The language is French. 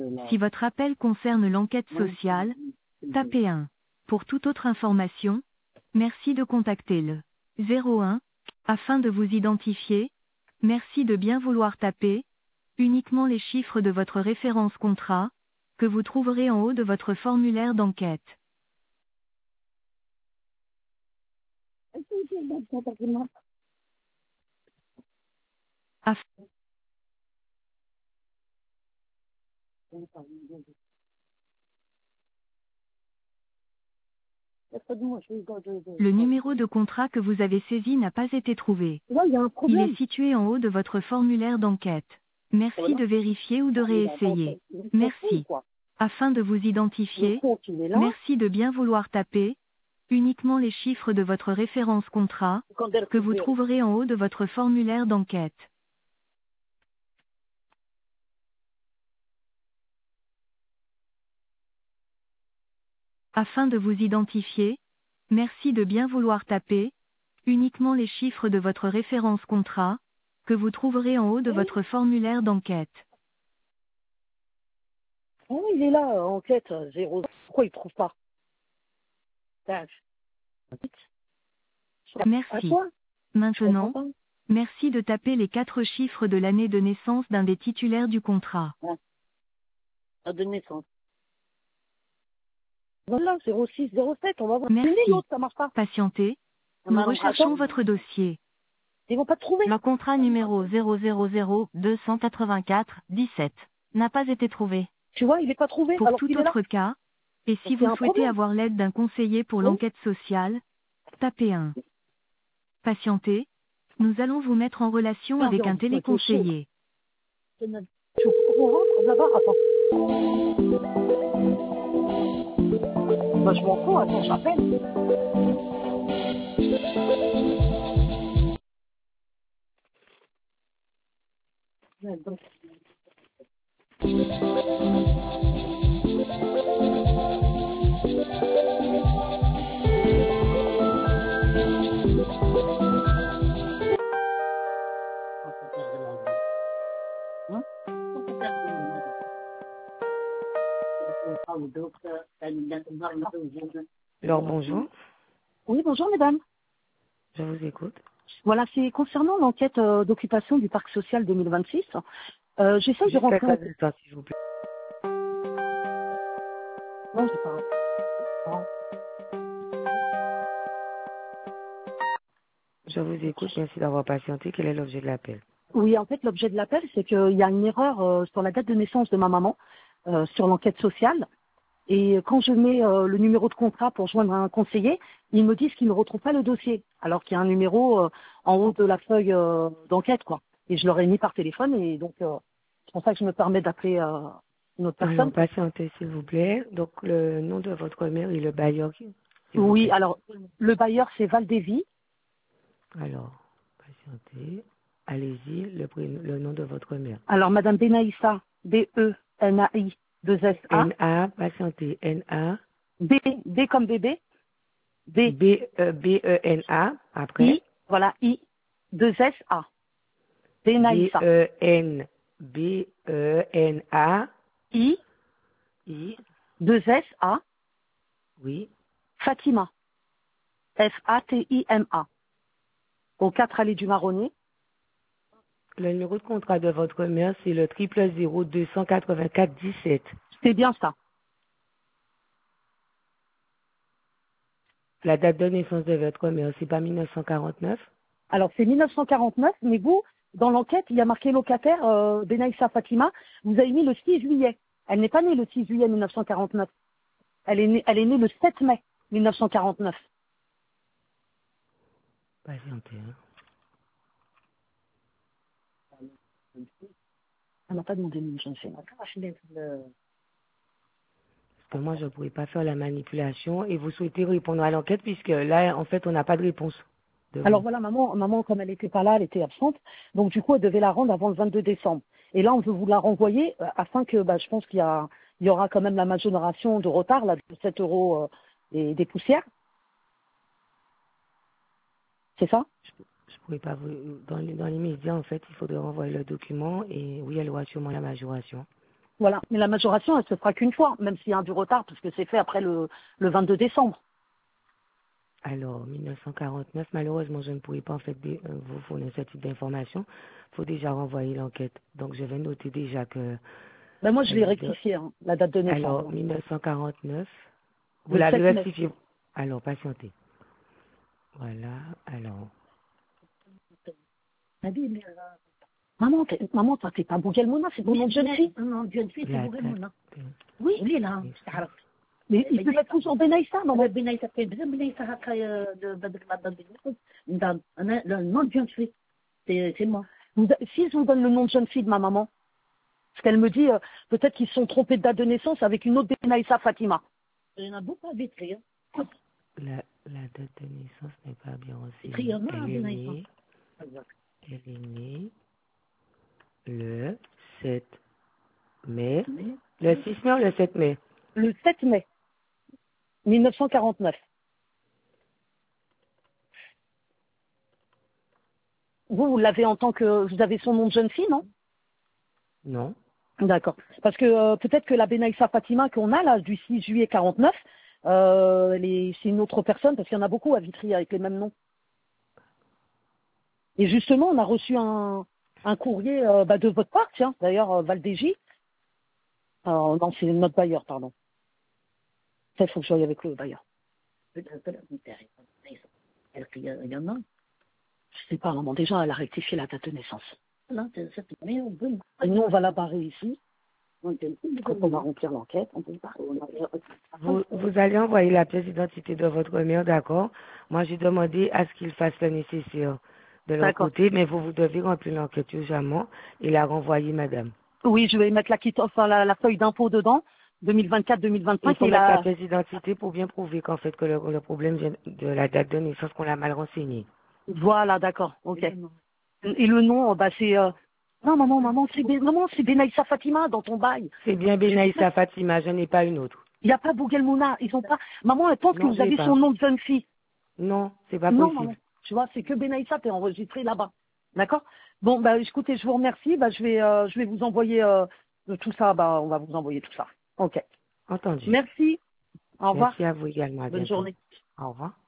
Si votre appel concerne l'enquête sociale, tapez 1. Pour toute autre information, merci de contacter le 01. Afin de vous identifier, merci de bien vouloir taper uniquement les chiffres de votre référence contrat, que vous trouverez en haut de votre formulaire d'enquête. Af- Le numéro de contrat que vous avez saisi n'a pas été trouvé. Là, il y a un Il problème. est situé en haut de votre formulaire d'enquête. Merci de vérifier ou de réessayer. Merci. Afin de vous Le identifier, compte, il est là. merci de bien vouloir taper uniquement les chiffres de votre référence contrat, que vous trouverez en haut de votre formulaire d'enquête. Afin de vous identifier, merci de bien vouloir taper uniquement les chiffres de votre référence contrat, que vous trouverez en haut de votre formulaire d'enquête. Ah oui, il est là, enquête, 0. Pourquoi il ne trouve pas? Tâche. À Merci. quoi? Maintenant, merci de taper les 4 chiffres de l'année de naissance d'un des titulaires du contrat. À de naissance. Voilà, 06, 07, on va voir. Merci. C'est l'autre, ça marche pas. Patientez, nous Maman, recherchons attends. votre dossier. Ils vont pas te trouver. Le contrat numéro 000-284-17 n'a pas été trouvé. Tu vois, il n'est pas trouvé. Pour Alors tout qu'il est là. autre cas, et si Donc, il y a vous un souhaitez problème. avoir l'aide d'un conseiller pour Oui. l'enquête sociale, tapez 1. Patientez, nous allons vous mettre en relation Merde, avec un c'est chaud. téléconseiller. Tu veux qu'on rentre là-bas? Attends. Bah, je m'en fous, attends, j'appelle. Hein? Alors bonjour, Oui, bonjour, mesdames. je vous écoute. Voilà, c'est concernant l'enquête d'occupation du parc social 2026. J'essaie de Juste rentrer en... quelques instants, s'il vous plaît. Non, j'ai pas... Non. Je vous écoute, merci d'avoir patienté. Quel est l'objet de l'appel? Oui, en fait, l'objet de l'appel, c'est qu'il y a une erreur sur la date de naissance de ma maman, sur l'enquête sociale. Et quand je mets le numéro de contrat pour joindre un conseiller, ils me disent qu'ils ne retrouvent pas le dossier, alors qu'il y a un numéro en haut de la feuille d'enquête, quoi. Et je leur ai mis par téléphone, et donc c'est pour ça que je me permets d'appeler une autre Alors, personne. patientez, s'il vous plaît. Donc, le nom de votre mère et le bailleur, s'il vous Oui, plaît. alors, le bailleur, c'est Valdévie. Alors, patientez. Allez-y, le nom de votre mère. Alors, Madame Benaïssa, B-E-N-A-I, 2-S-A. N-A, patientez. N-A, B comme bébé, B, B-E-N-A, après. I, voilà, I, 2-S-A. Benaïssa. B-E-N, B-E-N-A, I, I, 2-S-A, oui. Fatima. Fatima. Au 4 allées du Marronnier. Le numéro de contrat de votre mère, c'est le 000-284-17. C'est bien ça. La date de naissance de votre mère, c'est pas 1949? Alors, c'est 1949, mais vous, dans l'enquête, il y a marqué locataire Benaïssa Fatima. Vous avez mis le 6 juillet. Elle n'est pas née le 6 juillet 1949. Elle est née le 7 mai 1949. Patientez, hein. Elle m'a pas demandé de me changer. Parce que moi, je ne pourrais pas faire la manipulation et vous souhaitez répondre à l'enquête puisque là, en fait, on n'a pas de réponse de Alors vous. voilà, maman, comme elle n'était pas là, elle était absente. Donc du coup, elle devait la rendre avant le 22 décembre. Et là, on veut vous la renvoyer afin que, je pense qu'il y aura quand même la majoration de retard, là, de 7 euros et des poussières. C'est ça? Je pourrais pas vous... Dans les médias, en fait, il faudrait renvoyer le document et oui, elle aura sûrement la majoration. Voilà. Mais la majoration, elle se fera qu'une fois, même s'il y a un du retard, parce que c'est fait après le 22 décembre. Alors, 1949, malheureusement, je ne pourrais pas en fait vous fournir ce type d'informations. Il faut déjà renvoyer l'enquête. Donc, je vais noter déjà que... Ben moi, je l'ai rectifié, hein, la date de naissance. Alors, 1949, vous Le l'avez 7 mai. rectifié. Alors, patientez. Voilà, alors... Maman, toi, t'es pas Bouguelmouna, c'est ton nom de jeune fille. Non, jeune fille, c'est La Bouguelmouna. date Oui. Oui, là, تعرف. Mais il peut mettre toujours Benaïssa, maman. بنايتها كاين بزاف بنايتها هكا بدك ما بدك انا le nom de jeune fille, c'est moi. Si je vous donne le nom de jeune fille de ma maman, parce qu'elle me dit, peut-être qu'ils se sont trompés de date de naissance avec une autre Benaïssa Fatima. Il y en a beaucoup à Vitry. la date de naissance n'est pas bien aussi. Vitry, il y en a à Benaïssa. Elle est née le 7 mai. Le 6 mai ou le 7 mai? Le 7 mai 1949. Vous l'avez en tant que... Vous avez son nom de jeune fille, non? Non. D'accord. Parce que peut-être que la Benaïssa Fatima qu'on a, là, du 6 juillet 49, c'est une autre personne, parce qu'il y en a beaucoup à Vitry avec les mêmes noms. Et justement, on a reçu un courrier de votre part, tiens, d'ailleurs, Valdégie. Non, c'est notre bailleur, pardon. Ça, il faut que je sois avec le bailleur. Il y en a. Je sais pas, maman, déjà, elle a rectifié la date de naissance. Là, c'est mais bon. Et nous, on va la barrer ici. Quand on va remplir l'enquête, on peut barrer. Vous allez envoyer la pièce d'identité de votre mère, d'accord? Moi, j'ai demandé à ce qu'il fasse le nécessaire de leur côté, mais vous devez remplir l'enquête urgemment et la renvoyer, madame. Oui, je vais mettre la feuille d'impôt dedans, 2024-2025. Il faut mettre la pièce d'identité pour bien prouver qu'en fait que le problème vient de la date de naissance qu'on l'a mal renseignée. Voilà, d'accord, ok. Et le nom, c'est... Non, maman, c'est Benaïssa Fatima dans ton bail. C'est bien Benaïssa Fatima, je n'ai pas une autre. Il n'y a pas Bouguelmouna, ils ont pas... Maman, elle pense que vous avez son nom de jeune fille. Non, c'est pas possible. Maman, tu vois, c'est que Benaïssa, t'es enregistré là-bas. D'accord? Bon, écoutez, je vous remercie. Je vais vous envoyer tout ça. On va vous envoyer tout ça. Ok. Entendu. Merci. Au revoir. Merci à vous également. Bonne journée. Au revoir.